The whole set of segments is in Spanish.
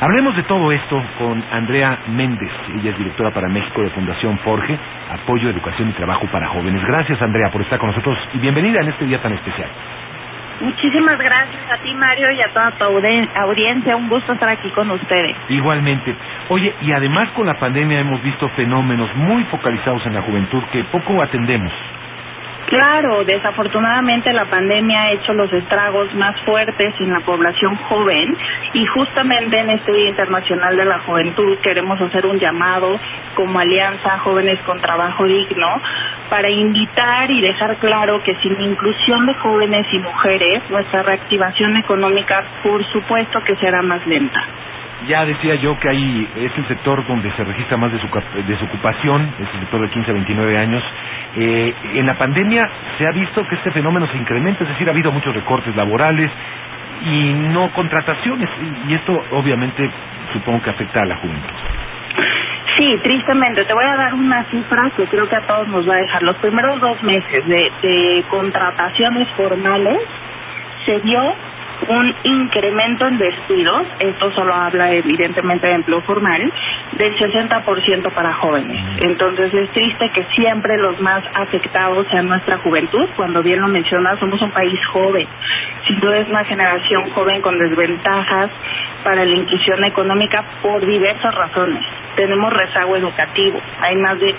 Hablemos de todo esto con Andrea Méndez. Ella es directora para México de Fundación Forge, Apoyo, Educación y Trabajo para Jóvenes. Gracias, Andrea, por estar con nosotros y bienvenida en este día tan especial. Muchísimas gracias a ti, Mario, y a toda tu audiencia. Un gusto estar aquí con ustedes. Igualmente. Oye, y además con la pandemia hemos visto fenómenos muy focalizados en la juventud que poco atendemos. Claro, desafortunadamente la pandemia ha hecho los estragos más fuertes en la población joven y justamente en este Día Internacional de la Juventud queremos hacer un llamado como Alianza Jóvenes con Trabajo Digno para invitar y dejar claro que sin la inclusión de jóvenes y mujeres, nuestra reactivación económica por supuesto que será más lenta. Ya decía yo que ahí es el sector donde se registra más desocupación, es el sector de 15 a 29 años. En la pandemia se ha visto que este fenómeno se incrementa, es decir, ha habido muchos recortes laborales y no contrataciones, y esto obviamente supongo que afecta a la juventud. Sí, tristemente. Te voy a dar una cifra que creo que a todos nos va a dejar. Los primeros 2 meses de contrataciones formales se dio un incremento en despidos, esto solo habla evidentemente de empleo formal, del 60% para jóvenes. Entonces es triste que siempre los más afectados sean nuestra juventud. Cuando bien lo mencionas, somos un país joven, sin duda es una generación joven con desventajas para la inclusión económica por diversas razones. Tenemos rezago educativo, hay más de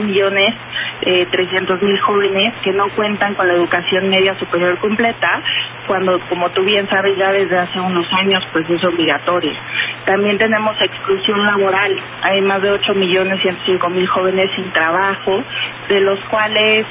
11.300.000 jóvenes que no cuentan con la educación media superior completa, cuando, como tú bien sabes, ya desde hace unos años pues es obligatoria. También tenemos exclusión laboral, hay más de 8.105.000 jóvenes sin trabajo, de los cuales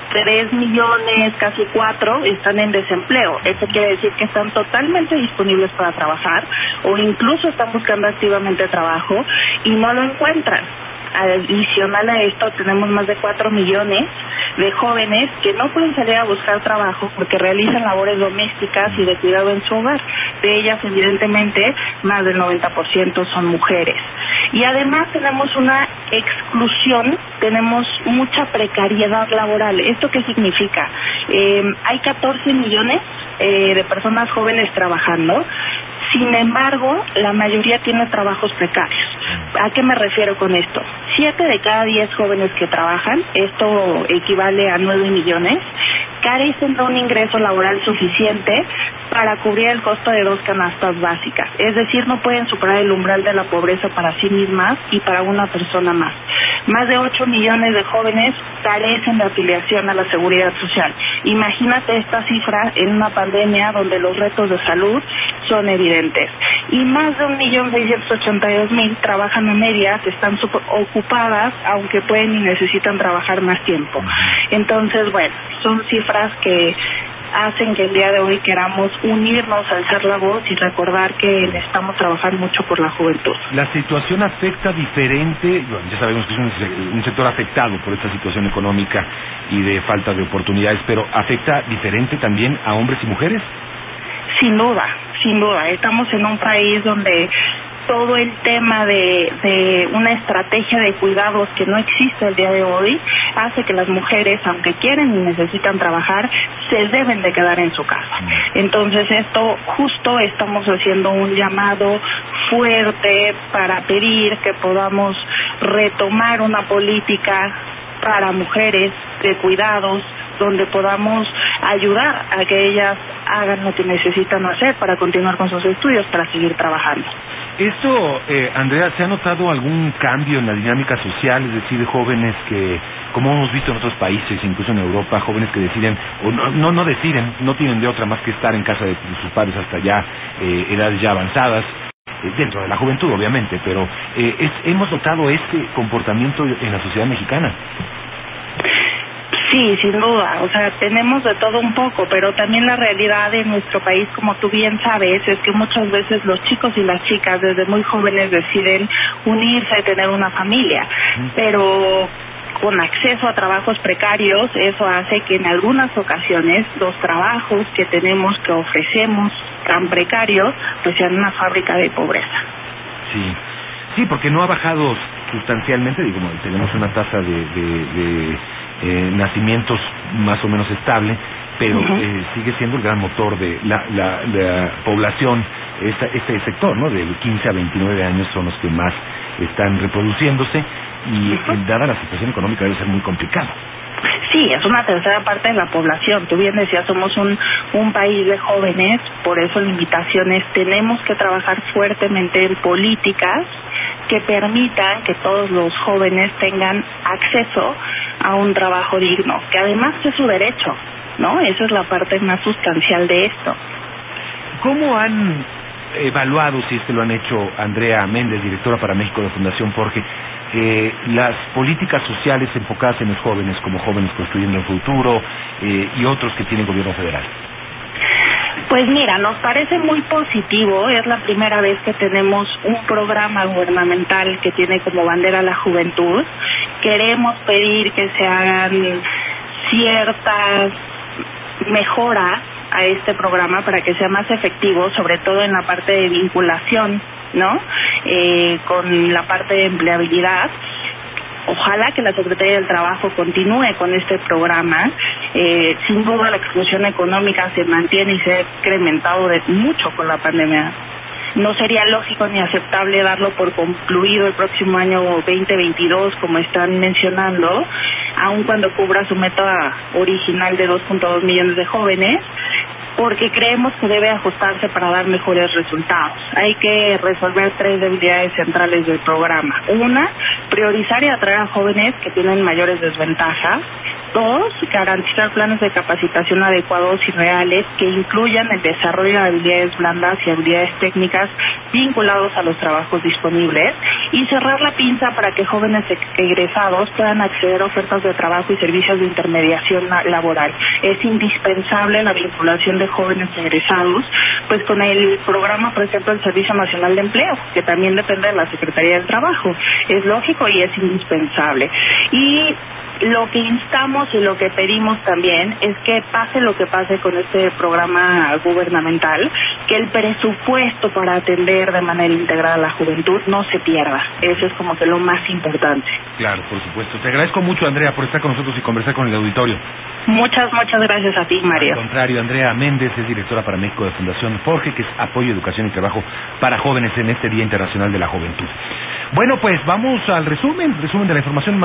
3 millones, casi 4, están en desempleo. Esto quiere decir que están totalmente disponibles para trabajar o incluso están buscando activamente trabajo y no lo encuentran. Adicional a esto, tenemos más de 4 millones de jóvenes que no pueden salir a buscar trabajo porque realizan labores domésticas y de cuidado en su hogar. De ellas, evidentemente, más del 90% son mujeres. Y además tenemos una exclusión, tenemos mucha precariedad laboral. ¿Esto qué significa? Hay 14 millones de personas jóvenes trabajando. Sin embargo, la mayoría tiene trabajos precarios. ¿A qué me refiero con esto? 7 de cada 10 jóvenes que trabajan, esto equivale a 9 millones, carecen de un ingreso laboral suficiente para cubrir el costo de 2 canastas básicas. Es decir, no pueden superar el umbral de la pobreza para sí mismas y para una persona más. Más de 8 millones de jóvenes carecen de afiliación a la seguridad social. Imagínate esta cifra en una pandemia donde los retos de salud son evidentes. Y más de 1.682.000 trabajan en áreas que están ocupadas, aunque pueden y necesitan trabajar más tiempo. Entonces, bueno, son cifras que hacen que el día de hoy queramos unirnos, alzar la voz y recordar que necesitamos trabajar mucho por la juventud. ¿La situación afecta diferente? Bueno, ya sabemos que es un sector afectado por esta situación económica y de falta de oportunidades, pero ¿afecta diferente también a hombres y mujeres? Sin duda, sin duda. Estamos en un país donde todo el tema de una estrategia de cuidados que no existe el día de hoy hace que las mujeres, aunque quieren y necesitan trabajar, se deben de quedar en su casa. Entonces esto justo estamos haciendo un llamado fuerte para pedir que podamos retomar una política para mujeres de cuidados, donde podamos ayudar a que ellas hagan lo que necesitan hacer para continuar con sus estudios, para seguir trabajando. Esto, Andrea, ¿se ha notado algún cambio en la dinámica social? Es decir, jóvenes que, como hemos visto en otros países, incluso en Europa, jóvenes que deciden, o no deciden, no tienen de otra más que estar en casa de sus padres hasta ya edades ya avanzadas, dentro de la juventud obviamente, pero hemos notado este comportamiento en la sociedad mexicana. Sí, sin duda, o sea, tenemos de todo un poco, pero también la realidad de nuestro país, como tú bien sabes, es que muchas veces los chicos y las chicas desde muy jóvenes deciden unirse y tener una familia, pero con acceso a trabajos precarios, eso hace que en algunas ocasiones los trabajos que tenemos, que ofrecemos tan precarios, pues sean una fábrica de pobreza. Sí, porque no ha bajado sustancialmente, digo, tenemos una tasa de nacimientos más o menos estable, pero sigue siendo el gran motor de la población este sector, ¿no? De 15 a 29 años son los que más están reproduciéndose y dada la situación económica debe ser muy complicado. Sí, es una tercera parte de la población. Tú bien decías, somos un país de jóvenes, por eso la invitación es, tenemos que trabajar fuertemente en políticas que permitan que todos los jóvenes tengan acceso a un trabajo digno, que además es su derecho, ¿no? Esa es la parte más sustancial de esto. ¿Cómo han evaluado, si es que lo han hecho, Andrea Méndez, directora para México de Fundación Forge, las políticas sociales enfocadas en los jóvenes, como Jóvenes Construyendo el Futuro y otros que tiene el gobierno federal? Pues mira, nos parece muy positivo. Es la primera vez que tenemos un programa gubernamental que tiene como bandera la juventud. Queremos pedir que se hagan ciertas mejoras a este programa para que sea más efectivo, sobre todo en la parte de vinculación, ¿no? Con la parte de empleabilidad. Ojalá que la Secretaría del Trabajo continúe con este programa. Sin duda la exclusión económica se mantiene y se ha incrementado mucho con la pandemia. No sería lógico ni aceptable darlo por concluido el próximo año 2022, como están mencionando, aun cuando cubra su meta original de 2.2 millones de jóvenes, porque creemos que debe ajustarse para dar mejores resultados. Hay que resolver 3 debilidades centrales del programa. 1, priorizar y atraer a jóvenes que tienen mayores desventajas. 2, garantizar planes de capacitación adecuados y reales que incluyan el desarrollo de habilidades blandas y habilidades técnicas vinculados a los trabajos disponibles. Y cerrar la pinza para que jóvenes egresados puedan acceder a ofertas de trabajo y servicios de intermediación laboral. Es indispensable la vinculación de jóvenes egresados, pues con el programa, por ejemplo, el Servicio Nacional de Empleo, que también depende de la Secretaría del Trabajo. Es lógico y es indispensable. Y lo que instamos y lo que pedimos también es que pase lo que pase con este programa gubernamental, que el presupuesto para atender de manera integral a la juventud no se pierda. Eso es como que lo más importante. Claro, por supuesto. Te agradezco mucho, Andrea, por estar con nosotros y conversar con el auditorio. Muchas gracias a ti, Mario. Al contrario, Andrea Méndez es directora para México de Fundación Forge, que es apoyo, educación y trabajo para jóvenes en este Día Internacional de la Juventud. Bueno, pues vamos al resumen de la información